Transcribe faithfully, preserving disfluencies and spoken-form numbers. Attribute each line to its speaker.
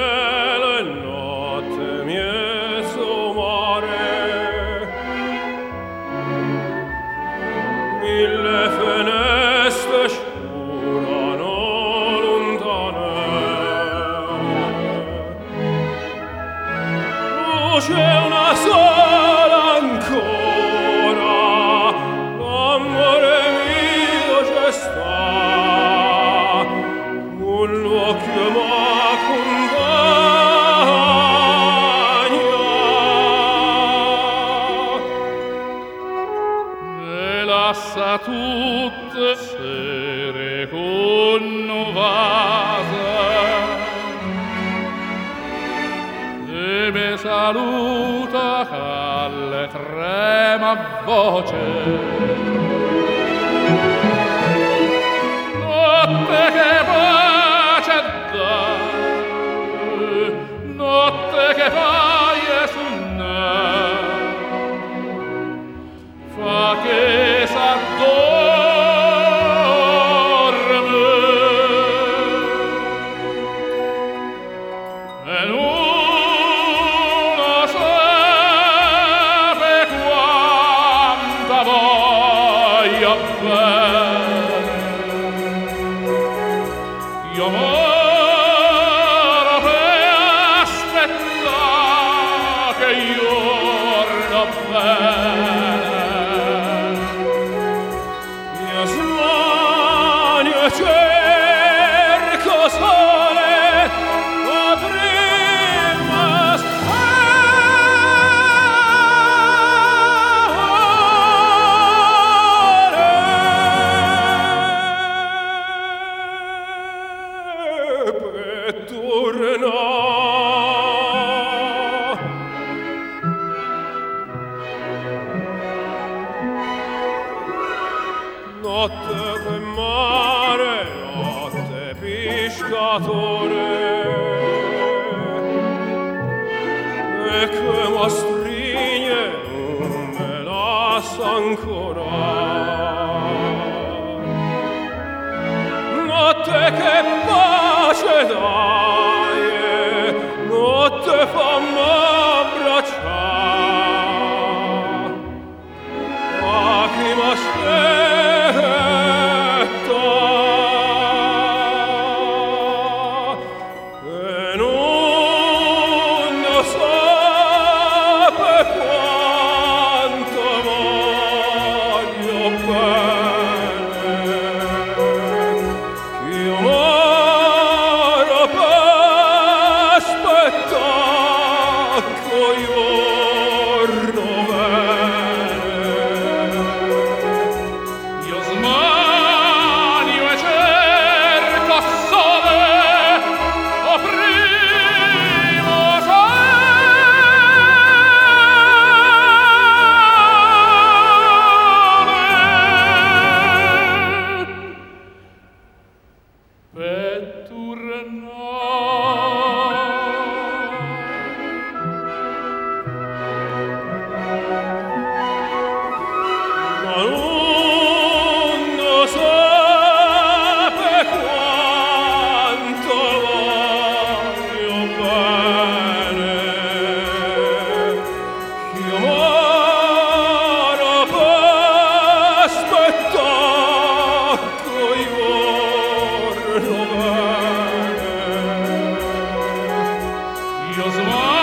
Speaker 1: cielo e notte mieso mare, mille finestre sciurano lontane. Oh, c'è una sola ancora, l'amore mio c'è sta, un l'occhio m'accompagna e lascia tutte sere con novasa e me saluta calle trema voce. Notte che pace dà, notte che paie su me, fa che s'addorme e l'uno sape quanta voglia bene. Io moro per aspettare che giorno bene. Io smanio e cerco sole, ma prima stare per tornare. Notte che mare, notte pescatore, e che m'astrigne non me lascia ancora. Notte che pace dai, notte fammi abbracciare, ma chi m'aspetta e non sape quanto voglio bene. Io moro per aspettare che giorno bene. Io smanio e cerco sole, o primo sole per ma non sape quanto voglio bene. Io moro per aspettare che giorno bene. Io smanio